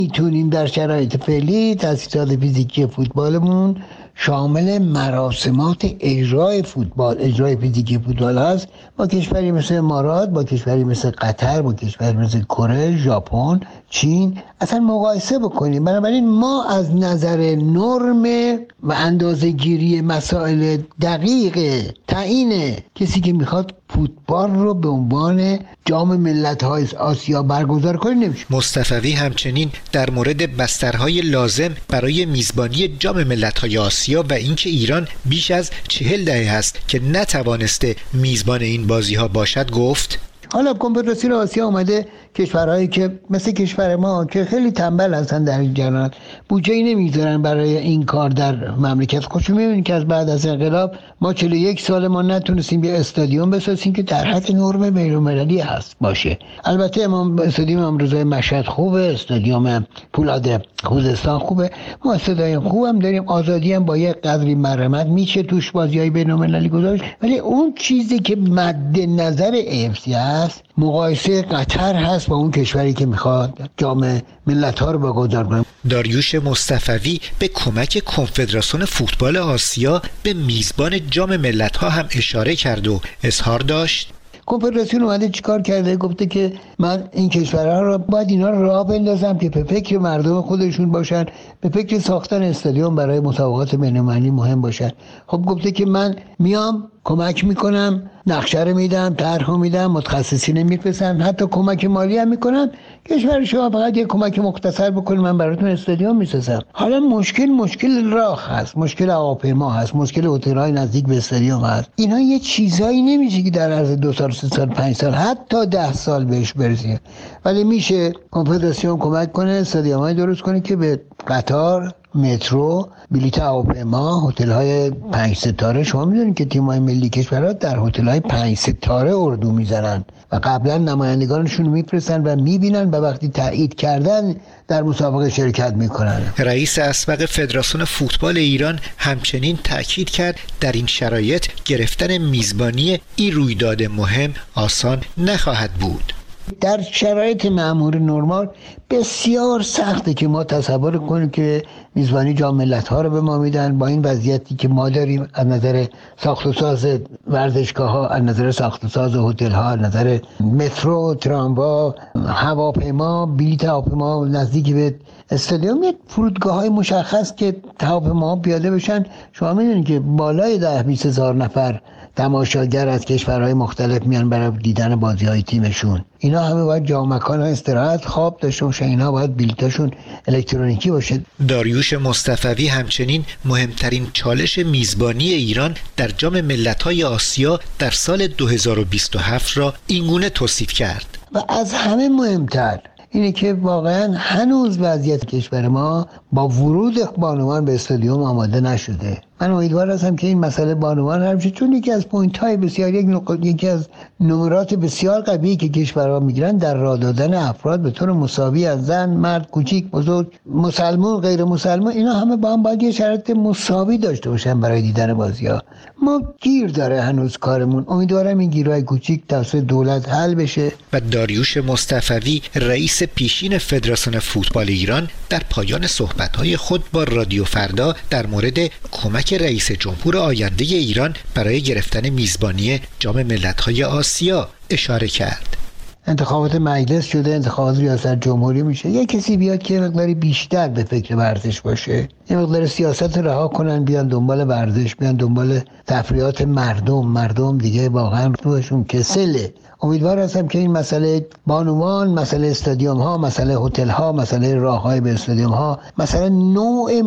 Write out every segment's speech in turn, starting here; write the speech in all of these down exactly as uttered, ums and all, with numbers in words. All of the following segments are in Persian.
میتونیم در شرایط فعلی تأسیسات فیزیکی فوتبالمون شامل مراسمات اجرای فوتبال اجرای فیزیکی فوتبال هست. با کشوری مثل امارات، با کشوری مثل قطر، با کشوری مثل کره، ژاپن، چین اصلا مقایسه بکنیم. بنابراین ما از نظر نرم و اندازه‌گیری مسائل دقیق تعیین کسی که میخواد فوتبال رو به عنوان جام ملت‌های آسیا برگزار کنه نمیشه. مصطفوی همچنین در مورد بسترهای لازم برای میزبانی جام ملت‌های آسیا و اینکه ایران بیش از چهل دهه است که نتوانسته میزبان این بازی‌ها باشد گفت: حالا کنفدراسیون آسیا اومده کشورهایی که مثل کشور ما که خیلی تنبل هستن در این جهان بودجه‌ای نمیذارن برای این کار در مملکت خودشون. میبینید که از بعد از انقلاب ما چهل و یک سال ما نتونستیم یه استادیوم بسازیم که در حد نرم بین‌المللی هست باشه. البته امام استادیوم امروزه مشهد خوبه، استادیوم پولاد خوزستان خوبه، ما استادیوم خوبم داریم، آزادی هم با یه قدری مرمت میشه توش بازیای بین‌المللی گذاشت. ولی اون چیزی که مد نظر افسی است مقایسه قطر هست با اون کشوری که میخواد جام ملت‌ها رو برگزار کنه. داریوش مصطفوی به کمک کنفدراسیون فوتبال آسیا به میزبان جام ملت‌ها هم اشاره کرد و اظهار داشت: کنفدراسیون اومده چیکار کرده؟ گفته که من این کشورها رو باید اینا رو راه بندازم که به فکر مردم خودشون باشن، به فکر ساختن استادیوم برای مسابقات بین‌المللی مهم باشن. خب گفته که من میام کمک میکنم، نقشه رو میدم، طرح میدم، متخصصین میفرستم، حتی کمک مالی هم میکنم. کشور شما فقط یه کمک مختصر بکنه من براتون استادیوم میسازم. حالا مشکل مشکل راه هست، مشکل هواپیما هست، مشکل هتل‌های نزدیک به استادیوم هست. اینا یه چیزایی نمیشه که در عرض دو سال، سه سال، پنج سال، حتی ده سال بهش برسیم. ولی میشه کنفدراسیون کمک کنه استادیومای درست کنه که به قطار، مترو، بلیط هواپیما، هتل‌های پنج ستاره. شما می‌دونید که تیم‌های ملی کشورها در هتل‌های پنج ستاره اردو میزنن و قبلا نمایندگانشون میفرستن و میبینن و وقتی تایید کردن در مسابقه شرکت میکنن. رئیس اسبق فدراسیون فوتبال ایران همچنین تاکید کرد در این شرایط گرفتن میزبانی این رویداد مهم آسان نخواهد بود. در شرایط معمول نرمال بسیار سخته که ما تصور کنیم که میزبانی جام ملت‌ها رو به ما میدن با این وضعیتی که ما داریم از نظر ساخت و ساز ورزشگاه‌ها، از نظر ساخت و ساز هتل‌ها، از نظر مترو، تراموا، هواپیما، بلیط هواپیما نزدیک به استادیوم، یک فرودگاه‌های مشخص که هواپیما پیاده بشن. شما می‌دونید که بالای ده بیست هزار نفر تماشاگر از کشورهای مختلف میان برای دیدن بازی‌های تیمشون. اینا همه باید جا مکان استراحت، خواب داشته باشن، اینا باید بلیطاشون الکترونیکی باشه. داریوش مصطفوی همچنین مهمترین چالش میزبانی ایران در جام ملت‌های آسیا در سال دو هزار و بیست و هفت را اینگونه توصیف کرد: و از همه مهمتر اینه که واقعا هنوز وضعیت کشور ما با ورود بانوان به استادیوم آماده نشده. من امیدوار هستم که این مسئله بانوان حل بشه، چون یکی از پوینت‌های بسیار یک نقطه یکی از نمرات بسیار قوی که کشورها میگیرن در راه دادن افراد به طور مساوی از زن، مرد، کوچیک، بزرگ، مسلمان، غیر مسلمان، اینا همه با هم باید یه شرایط مساوی داشته باشن برای دیدن بازی‌ها. ما گیر داره هنوز کارمون. امیدوارم این گیرهای کوچیک توسط دولت حل بشه. و داریوش مصطفوی رئیس پیشین فدراسیون فوتبال ایران در پایان صحبت‌های خود با رادیو فردا در مورد کمک رئیس جمهور آینده ایران برای گرفتن میزبانی جام ملت‌های آسیا اشاره کرد. انتخابات مجلس شده، انتخابات ریاست جمهوری میشه، یه کسی بیاد که مقداری بیشتر به فکر ورزش باشه، یه مقدار سیاست رها کنن، بیان دنبال ورزش، بیان دنبال تفریحات مردم. مردم دیگه واقعا روحشون کسله. امیدوار هستم که این مسئله بانوان، مسئله استادیوم ها، مسئله هتل ها، مسئله راه های به استادیوم ها، مسئله نوع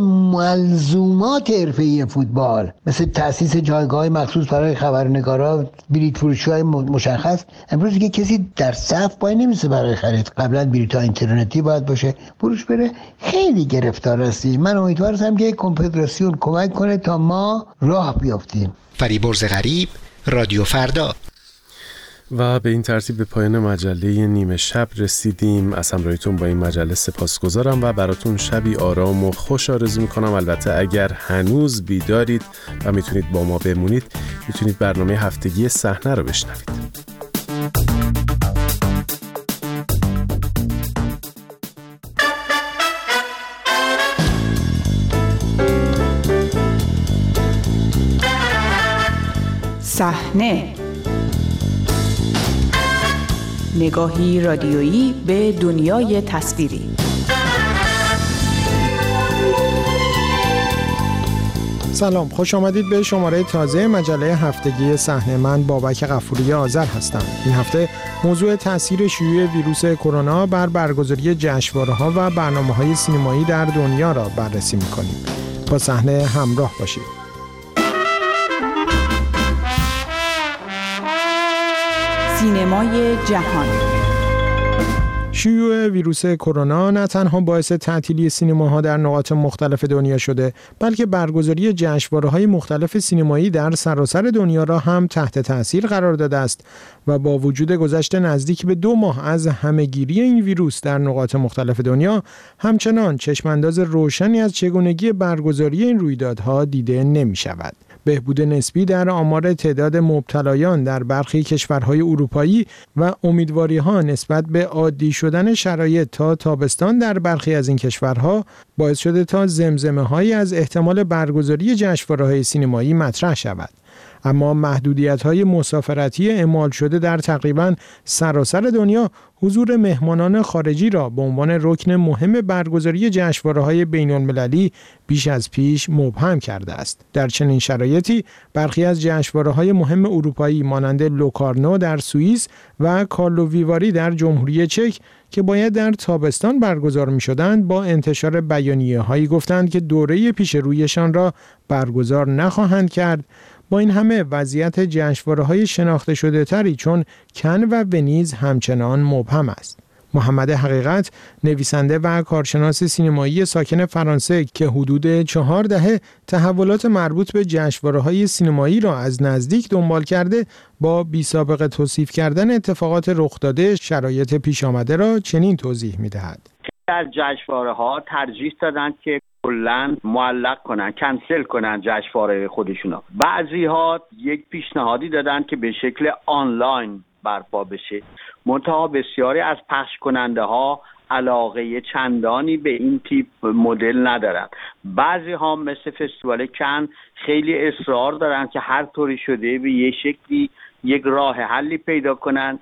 ملزومات حرفه‌ای فوتبال، مثل تأسیس جایگاه مخصوص برای خبرنگارا، بلیط فروشی های مشخص. امروز دیگه کسی در صف پای نمیسه برای خرید. قبلا بلیط ها اینترنتی باید باشه، فروش بره. خیلی گرفتار هستیم. من امیدوار هستم که کنفدراسیون کمک کنه تا ما راه بیافتیم. فریبرز غریب، رادیو فردا. و به این ترتیب به پایان مجله نیمه شب رسیدیم. از همراهیتون با این مجله سپاسگزارم و براتون شبی آرام و خوش آرزو میکنم. البته اگر هنوز بیدارید و میتونید با ما بمونید، میتونید برنامه هفتگی صحنه رو بشنوید. صحنه، نگاهی رادیویی به دنیای تصویری. سلام، خوش آمدید به شماره تازه مجله هفتگی صحنه. من بابک غفوری آذر هستم. این هفته موضوع تاثیر شیوع ویروس کرونا بر برگزاری جشنواره‌ها و برنامه‌های سینمایی در دنیا را بررسی می‌کنیم. با صحنه همراه باشید. سینمای جهان. شیوع ویروس کرونا نه تنها باعث تعطیلی سینماها در نقاط مختلف دنیا شده، بلکه برگزاری جشنواره‌های مختلف سینمایی در سراسر دنیا را هم تحت تأثیر قرار داده است و با وجود گذشت نزدیک به دو ماه از همه‌گیری این ویروس در نقاط مختلف دنیا، همچنان چشمانداز روشنی از چگونگی برگزاری این رویدادها دیده نمی‌شود. بهبود نسبی در آمار تعداد مبتلایان در برخی کشورهای اروپایی و امیدواری‌ها نسبت به عادی شدن شرایط تا تابستان در برخی از این کشورها باعث شده تا زمزمه‌هایی از احتمال برگزاری جشنواره‌های سینمایی مطرح شود. اما محدودیت‌های مسافرتی اعمال شده در تقریباً سراسر دنیا حضور مهمانان خارجی را به عنوان رکن مهم برگزاری جشنواره‌های بین‌المللی بیش از پیش مبهم کرده است. در چنین شرایطی برخی از جشنواره‌های مهم اروپایی مانند لوکارنو در سوئیس و کارلو ویواری در جمهوری چک که باید در تابستان برگزار می‌شدند، با انتشار بیانیه‌هایی گفتند که دوره پیش رویشان را برگزار نخواهند کرد. با این همه وضعیت جشنواره‌های شناخته شده تری چون کن و ونیز همچنان مبهم است. محمد حقیقت، نویسنده و کارشناس سینمایی ساکن فرانسه که حدود چهار دهه تحولات مربوط به جشنواره‌های سینمایی را از نزدیک دنبال کرده، با بی‌سابقه توصیف کردن اتفاقات رخ داده شرایط پیش آمده را چنین توضیح می‌دهد. در جشنواره‌ها ترجیح دادن که کلاً معلق کنن، کنسل کنن جشنواره خودشونا. بعضی ها یک پیشنهادی دادن که به شکل آنلاین برپا بشه. منتها بسیاری از پخش کننده ها علاقه چندانی به این تیپ مدل ندارن. بعضی ها مثل فستیوال کن خیلی اصرار دارن که هر طوری شده به یه شکلی یک راه حلی پیدا کنن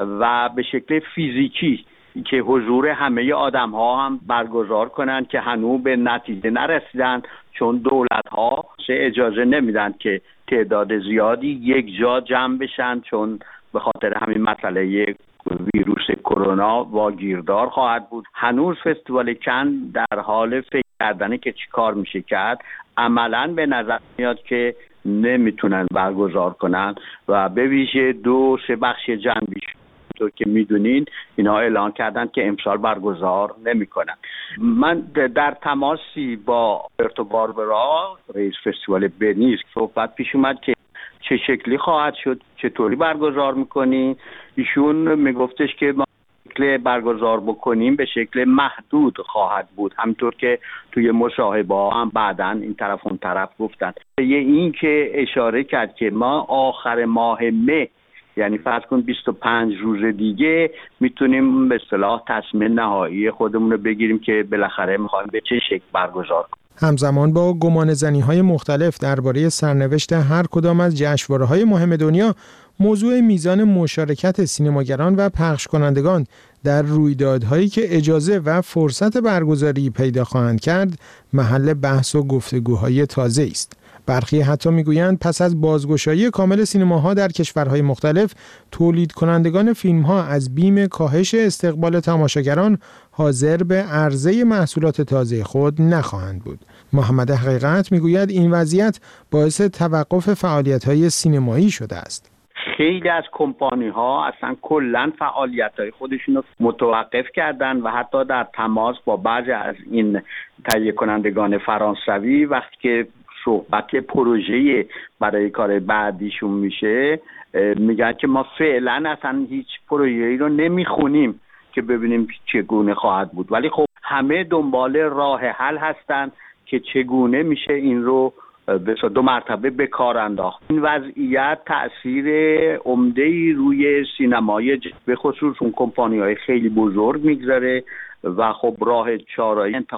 و به شکل فیزیکی که حضور همه آدم ها هم برگزار کنن که هنوز به نتیجه نرسیدن، چون دولت ها اجازه نمیدن که تعداد زیادی یک جا جمع بشن، چون به خاطر همین مسئله ویروس کرونا واگیردار خواهد بود. هنوز فستیوال کن در حال فکر کردنه که چی کار میشه کرد. عملاً به نظر میاد که نمیتونن برگزار کنن و به ویژه دو سه بخش جنبی تو که میدونین اینا اعلان کردن که امسال برگزار نمیکنن. من در تماسی با آلبرتو باربرا، رئیس فستیوال ونیز، صحبت پیش اومد که چه شکلی خواهد شد، چطوری برگزار میکنین. ایشون میگفتش که ما شکل برگزار بکنیم به شکل محدود خواهد بود، همطور که توی مصاحبه هم بعداً این طرف اون طرف گفتن. یه این که اشاره کرد که ما آخر ماه مه، یعنی فرض کن بیست و پنج روز دیگه، میتونیم به اصطلاح تصمیم نهایی خودمون رو بگیریم که بالاخره میخوایم به چه شکل برگزار کنیم. همزمان با گمانه‌زنی‌های مختلف درباره سرنوشت هر کدام از جشنواره‌های مهم دنیا، موضوع میزان مشارکت سینماگران و پخش کنندگان در رویدادهایی که اجازه و فرصت برگزاری پیدا خواهند کرد، محل بحث و گفتگوهای تازه است. برخی حتی میگویند پس از بازگشایی کامل سینماها در کشورهای مختلف، تولید کنندگان فیلمها از بیم کاهش استقبال تماشاگران حاضر به عرضه محصولات تازه خود نخواهند بود. محمد حقیقت میگوید این وضعیت باعث توقف فعالیت‌های سینمایی شده است. خیلی از کمپانی ها اصلا کلن فعالیت های خودشون رو متوقف کردن و حتی در تماس با بعضی از این تهیه کنندگان فرانسوی وقتی که صحبت پروژه برای کار بعدیشون میشه، میگن که ما فعلا اصلا هیچ پروژه‌ای رو نمیخونیم که ببینیم چگونه خواهد بود. ولی خب همه دنبال راه حل هستن که چگونه میشه این رو به دو مرتبه به کار انداخت. این وضعیت تأثیر عمده‌ای روی سینمای به خصوص اون کمپانی‌های خیلی بزرگ میگذاره و خب راه چاره‌ای